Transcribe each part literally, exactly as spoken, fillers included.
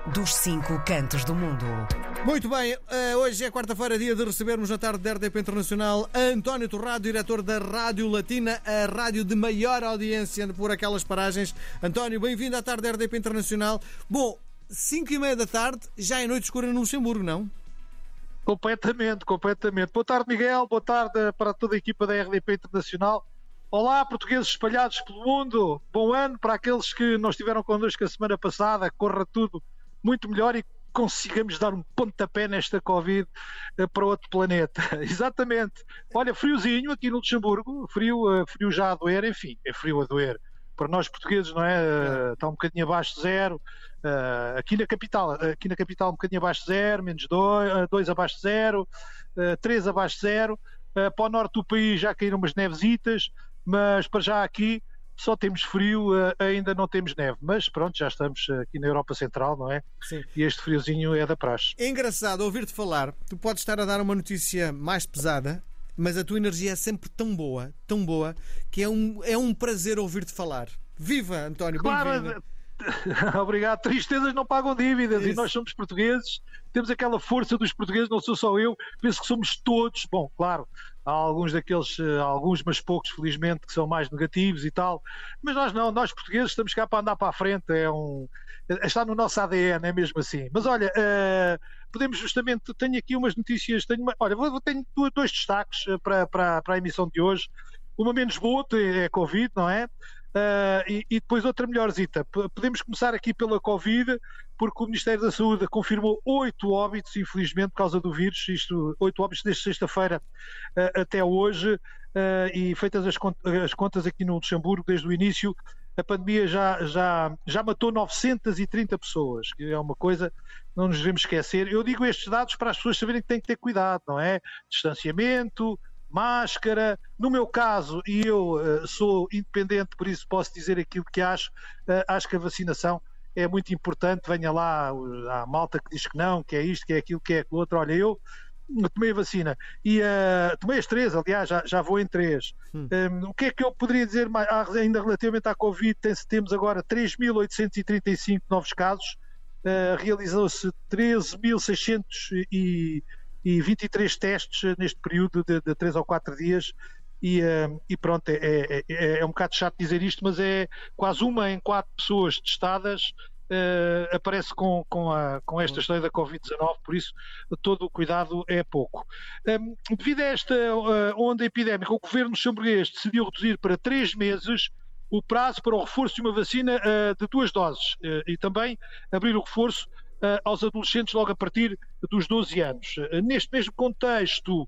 dos cinco cantos do mundo. Muito bem, hoje é quarta-feira, dia de recebermos na tarde da R D P Internacional António Torrado, diretor da Rádio Latina, a rádio de maior audiência por aquelas paragens. António, bem-vindo à tarde da R D P Internacional. Bom, cinco e meia da tarde, já é noite escura no Luxemburgo, não? Completamente, completamente. Boa tarde, Miguel, boa tarde para toda a equipa da R D P Internacional. Olá, portugueses espalhados pelo mundo. Bom ano para aqueles que não estiveram connosco a semana passada. Corra tudo muito melhor e consigamos dar um pontapé nesta Covid uh, para outro planeta. Exatamente. Olha, friozinho aqui no Luxemburgo, frio, uh, frio já a doer, enfim, é frio a doer. Para nós portugueses, não é? Uh, está um bocadinho abaixo de zero. Uh, aqui na capital, uh, aqui na capital um bocadinho abaixo de zero, menos dois, uh, dois abaixo de zero, uh, três abaixo de zero. Uh, para o norte do país já caíram umas nevesitas, mas para já aqui só temos frio, uh, ainda não temos neve. Mas pronto, já estamos aqui na Europa Central, não é? Sim. E este friozinho é da praxe. É engraçado ouvir-te falar. Tu podes estar a dar uma notícia mais pesada, mas a tua energia é sempre tão boa, tão boa, que é um, é um prazer ouvir-te falar. Viva, António, bem-vindo. Claro. Obrigado. Tristezas não pagam dívidas. Isso. E nós somos portugueses, temos aquela força dos portugueses, não sou só eu, penso que somos todos. Bom, claro, há alguns daqueles, alguns, mas poucos, felizmente, que são mais negativos e tal, mas nós não, nós portugueses estamos cá para andar para a frente, é um, está no nosso A D N, é mesmo assim. Mas olha, uh, podemos justamente, tenho aqui umas notícias, tenho uma, olha, vou, tenho dois destaques para, para, para a emissão de hoje. Uma menos boa é Covid, não é? Uh, e, e depois outra melhorzita. Podemos começar aqui pela Covid, porque o Ministério da Saúde confirmou oito óbitos, infelizmente, por causa do vírus. Isto, oito óbitos desde sexta-feira uh, até hoje. Uh, e feitas as, cont as contas aqui no Luxemburgo, desde o início, a pandemia já, já, já matou novecentas e trinta pessoas, que é uma coisa que não nos devemos esquecer. Eu digo estes dados para as pessoas saberem que têm que ter cuidado, não é? Distanciamento, máscara. No meu caso, e eu uh, sou independente, por isso posso dizer aquilo que acho, uh, acho que a vacinação é muito importante. Venha lá a malta que diz que não, que é isto, que é aquilo, que é aquilo outro. Olha, eu tomei a vacina e uh, tomei as três, aliás, já, já vou em três. Hum. Um, o que é que eu poderia dizer mais, ainda relativamente à Covid? Tem, temos agora três mil oitocentos e trinta e cinco novos casos, uh, realizou-se treze mil seiscentos e e vinte e três testes neste período de, de três ou quatro dias e, uh, e pronto, é, é, é um bocado chato dizer isto, mas é quase uma em quatro pessoas testadas uh, aparece com, com, a, com esta história da Covid dezanove, por isso todo o cuidado é pouco. Um, devido a esta uh, onda epidémica, o governo luxemburguês decidiu reduzir para três meses o prazo para o reforço de uma vacina uh, de duas doses uh, e também abrir o reforço Uh, aos adolescentes logo a partir dos doze anos. Uh, neste mesmo contexto,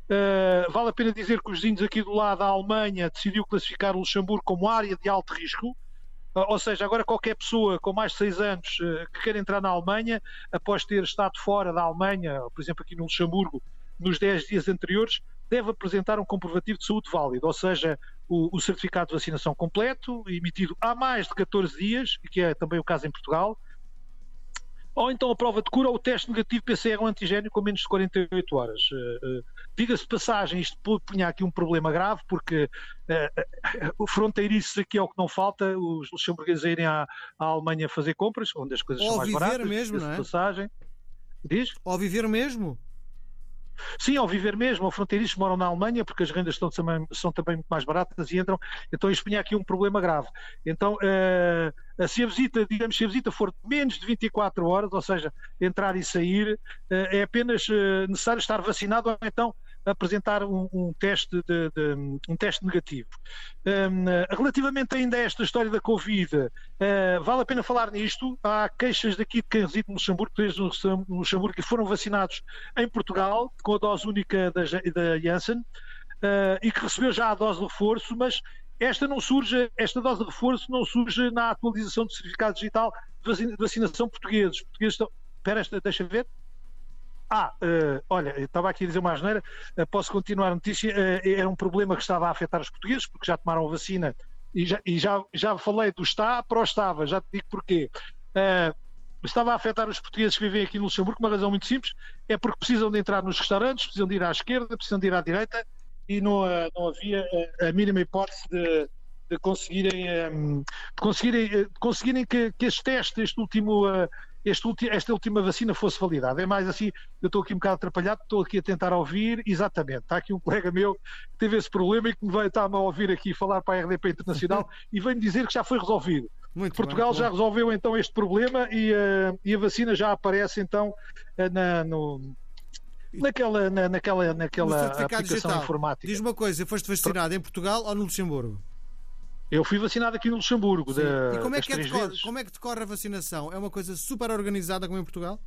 uh, vale a pena dizer que os vizinhos aqui do lado, a Alemanha, decidiu classificar o Luxemburgo como área de alto risco, uh, ou seja, agora qualquer pessoa com mais de seis anos uh, que queira entrar na Alemanha, após ter estado fora da Alemanha, por exemplo aqui no Luxemburgo, nos dez dias anteriores, deve apresentar um comprovativo de saúde válido, ou seja, o, o certificado de vacinação completo, emitido há mais de catorze dias, que é também o caso em Portugal, ou então a prova de cura ou o teste negativo P C R ou antigénio com menos de quarenta e oito horas. Uh, uh, Diga-se de passagem, isto punha aqui um problema grave, porque uh, uh, fronteiriços aqui é o que não falta, os luxemburgueses a irem à, à Alemanha fazer compras, onde as coisas ou são mais baratas. Ou viver mesmo, não é? De passagem. Diz? Ou viver mesmo? Sim, ao viver mesmo, ao fronteiriços moram na Alemanha, porque as rendas estão também, são também muito mais baratas e entram, então isto punha aqui um problema grave. Então, uh, se a visita, digamos, se a visita for menos de vinte e quatro horas, ou seja, entrar e sair, uh, é apenas uh, necessário estar vacinado ou então apresentar um, um, teste, de, de, um teste negativo. Um, relativamente ainda a esta história da Covid, uh, vale a pena falar nisto. Há queixas daqui de quem reside no Luxemburgo, três no Luxemburgo, que foram vacinados em Portugal, com a dose única da, da Janssen, uh, e que recebeu já a dose de reforço, mas esta não surge, esta dose de reforço não surge na atualização do certificado digital de vacinação portugueses. Portugueses estão... Espera, esta, deixa ver. Ah, uh, olha, eu estava aqui a dizer uma asneira, uh, posso continuar a notícia, uh, era um problema que estava a afetar os portugueses, porque já tomaram a vacina, e já, e já, já falei do está para o estava, já te digo porquê. Uh, estava a afetar os portugueses que vivem aqui no Luxemburgo, por uma razão muito simples, é porque precisam de entrar nos restaurantes, precisam de ir à esquerda, precisam de ir à direita, e não, uh, não havia uh, a mínima hipótese de, de conseguirem, um, de conseguirem, uh, de conseguirem que, que este teste, este último... Uh, este, esta última vacina fosse validada. É mais assim, eu estou aqui um bocado atrapalhado, estou aqui a tentar ouvir, exatamente, está aqui um colega meu que teve esse problema e que me veio estar-me a ouvir aqui falar para a R D P Internacional e veio-me dizer que já foi resolvido. Muito Portugal bem, já bom. resolveu então este problema e, uh, e a vacina já aparece então uh, na, no, naquela, na, naquela, naquela aplicação digital. informática. Diz uma coisa, foste vacinado em Portugal ou no Luxemburgo? Eu fui vacinado aqui no Luxemburgo. Da, e como é, que é três decorre, vezes. como é que decorre a vacinação? É uma coisa super organizada como em Portugal?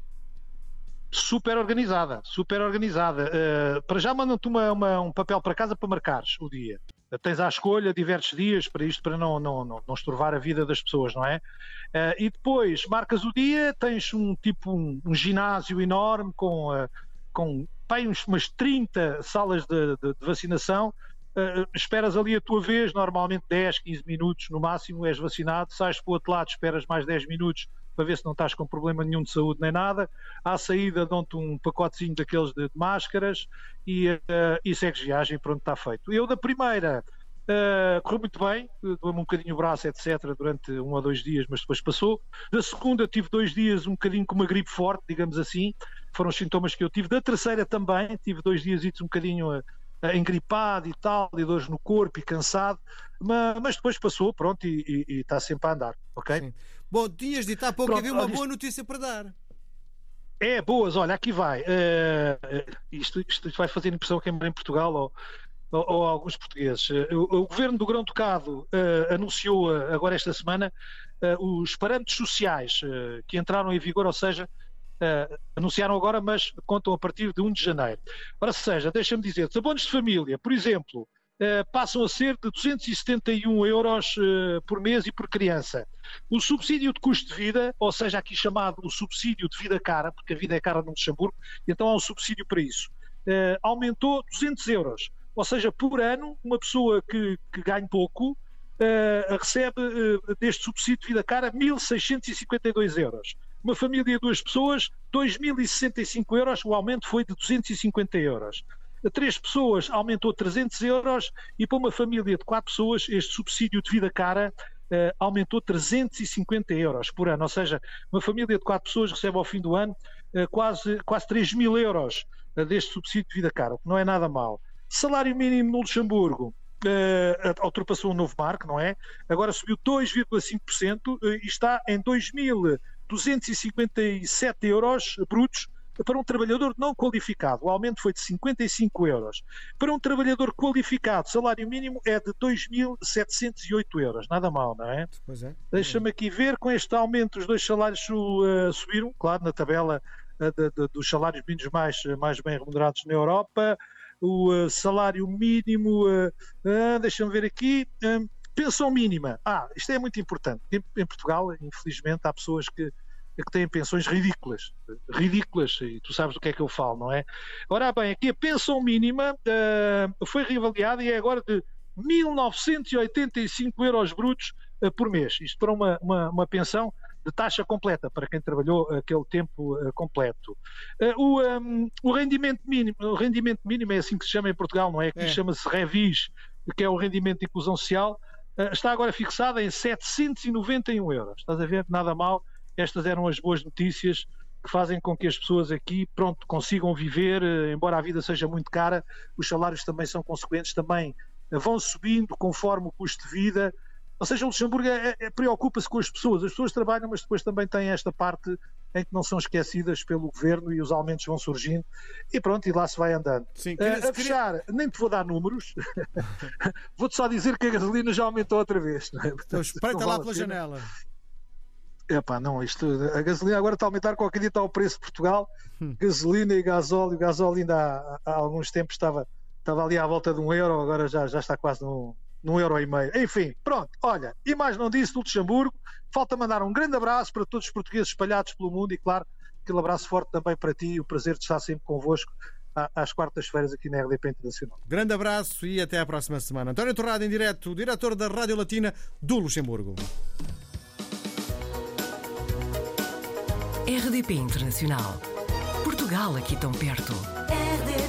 Super organizada, super organizada. Uh, para já mandam-te uma, uma, um papel para casa para marcares o dia. Uh, tens à escolha diversos dias para isto, para não, não, não, não estorvar a vida das pessoas, não é? Uh, e depois marcas o dia, tens um tipo um, um ginásio enorme com, uh, com bem, uns, umas trinta salas de, de, de vacinação. Uh, esperas ali a tua vez, normalmente dez, quinze minutos no máximo, és vacinado, sais para o outro lado, esperas mais dez minutos para ver se não estás com problema nenhum de saúde nem nada. À saída dão-te um pacotezinho daqueles de, de máscaras e, uh, e segues viagem, pronto, está feito. Eu da primeira uh, correu muito bem, doeu-me um bocadinho o braço, etcétera, durante um ou dois dias, mas depois passou. Da segunda tive dois dias um bocadinho com uma gripe forte, digamos assim, foram os sintomas que eu tive. Da terceira também, tive dois dias um bocadinho uh, engripado e tal, e dores no corpo e cansado, mas, mas depois passou, pronto, e, e, e está sempre a andar, ok? Sim. Bom, tinhas dito há pouco Pronto, que havia uma olha, boa notícia para dar. É, boas, olha, aqui vai. Uh, isto, isto vai fazer impressão quem mora em Portugal ou, ou, ou alguns portugueses. Uh, o, o governo do Grão-Ducado uh, anunciou uh, agora esta semana uh, os parâmetros sociais uh, que entraram em vigor, ou seja, Uh, anunciaram agora, mas contam a partir de um de janeiro. Ora seja, deixa-me dizer, os abonos de família, por exemplo, uh, passam a ser de duzentos e setenta e um euros uh, por mês e por criança. O subsídio de custo de vida, ou seja, aqui chamado o subsídio de vida cara, porque a vida é cara no Luxemburgo, então há um subsídio para isso, uh, aumentou duzentos euros. Ou seja, por ano, uma pessoa que, que ganha pouco uh, recebe uh, deste subsídio de vida cara mil seiscentos e cinquenta e dois euros. Uma família de duas pessoas, dois mil e sessenta e cinco euros, o aumento foi de duzentos e cinquenta euros. A três pessoas aumentou trezentos euros e para uma família de quatro pessoas este subsídio de vida cara uh, aumentou trezentos e cinquenta euros por ano. Ou seja, uma família de quatro pessoas recebe ao fim do ano uh, quase, quase três mil euros uh, deste subsídio de vida cara, o que não é nada mal. Salário mínimo no Luxemburgo uh, ultrapassou um novo marco, não é? Agora subiu dois vírgula cinco por cento uh, e está em dois mil duzentos e cinquenta e sete euros brutos para um trabalhador não qualificado. O aumento foi de cinquenta e cinco euros. Para um trabalhador qualificado, o salário mínimo é de dois mil setecentos e oito euros. Nada mal, não é? Pois é. Deixa-me aqui ver, com este aumento os dois salários uh, subiram, claro, na tabela uh, de, de, dos salários mínimos mais, mais bem remunerados na Europa. O uh, salário mínimo, uh, uh, deixa-me ver aqui... Um, Pensão mínima. Ah, isto é muito importante. Em, em Portugal, infelizmente, há pessoas que, que têm pensões ridículas. Ridículas, e tu sabes do que é que eu falo, não é? Ora bem, aqui a pensão mínima uh, foi reavaliada e é agora de mil novecentos e oitenta e cinco euros brutos uh, por mês. Isto para uma, uma, uma pensão de taxa completa, para quem trabalhou aquele tempo uh, completo. Uh, o, um, o rendimento mínimo, o rendimento mínimo é assim que se chama em Portugal, não é? Aqui é. Chama-se Revis, que é o rendimento de inclusão social. Está agora fixada em setecentos e noventa e um euros. Estás a ver? Nada mal. Estas eram as boas notícias que fazem com que as pessoas aqui, pronto, consigam viver, embora a vida seja muito cara, os salários também são consequentes, também vão subindo conforme o custo de vida. Ou seja, o Luxemburgo é, é, preocupa-se com as pessoas. As pessoas trabalham, mas depois também têm esta parte em que não são esquecidas pelo governo e os aumentos vão surgindo e pronto, e lá se vai andando. Sim, queria, uh, a fechar, queria... nem te vou dar números, vou-te só dizer que a gasolina já aumentou outra vez. Não é? Portanto, então espreita lá pela janela. Epá, não, isto, a gasolina agora está a aumentar, qualquer dia está o preço de Portugal, hum. gasolina e gasóleo, o gasóleo ainda há, há alguns tempos estava, estava ali à volta de um euro, agora já, já está quase num, num euro e meio. Enfim, pronto, olha, e mais não disse do Luxemburgo, falta mandar um grande abraço para todos os portugueses espalhados pelo mundo e claro, aquele abraço forte também para ti, o prazer de estar sempre convosco às quartas-feiras aqui na R D P Internacional. Grande abraço e até à próxima semana. António Torrado em direto, diretor da Rádio Latina do Luxemburgo. R D P Internacional. Portugal aqui tão perto. R D P